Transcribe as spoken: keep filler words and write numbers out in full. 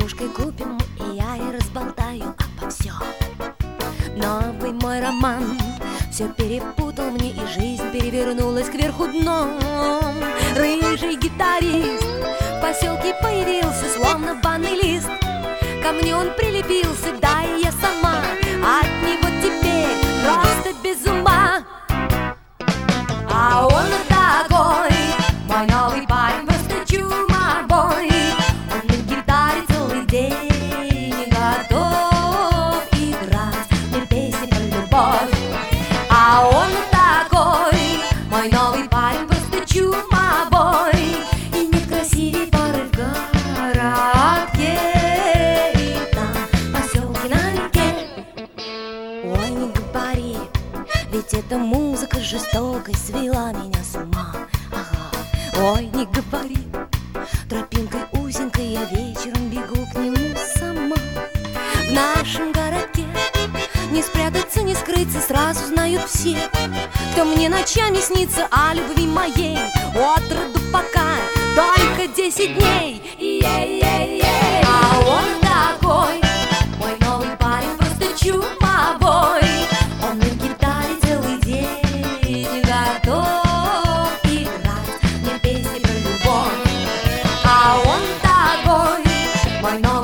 подружкой купим, и я ей разболтаю обо всем. Новый мой роман все перепутал мне, и жизнь перевернулась кверху дном. Рыжий гитарист в поселке появился, словно банный лист. Ко мне он прилепился, да и я сама от него теперь просто без ума. А он такой, мой новый парень, просто чумабой. Он на гитаре целый день не готов играть мне песни про любовь. А он такой, мой новый парень, просто чумабой. И нет красивей пары в городке, и там поселки на реке. Ой, не говори, ведь эта музыка жестокой свела меня с ума. Ага. Ой, не говори, тропинкой узенькой я вечером бегу к нему сама. В нашем городке не спрятаться, не скрыться, сразу знают все, кто мне ночами снится о любви моей. От роду пока только десять дней. Е-е-е. А он такой, мой новый парень, просто чумовой. Он на гитаре целый день готов играть мне песни про любовь. А он такой, мой новый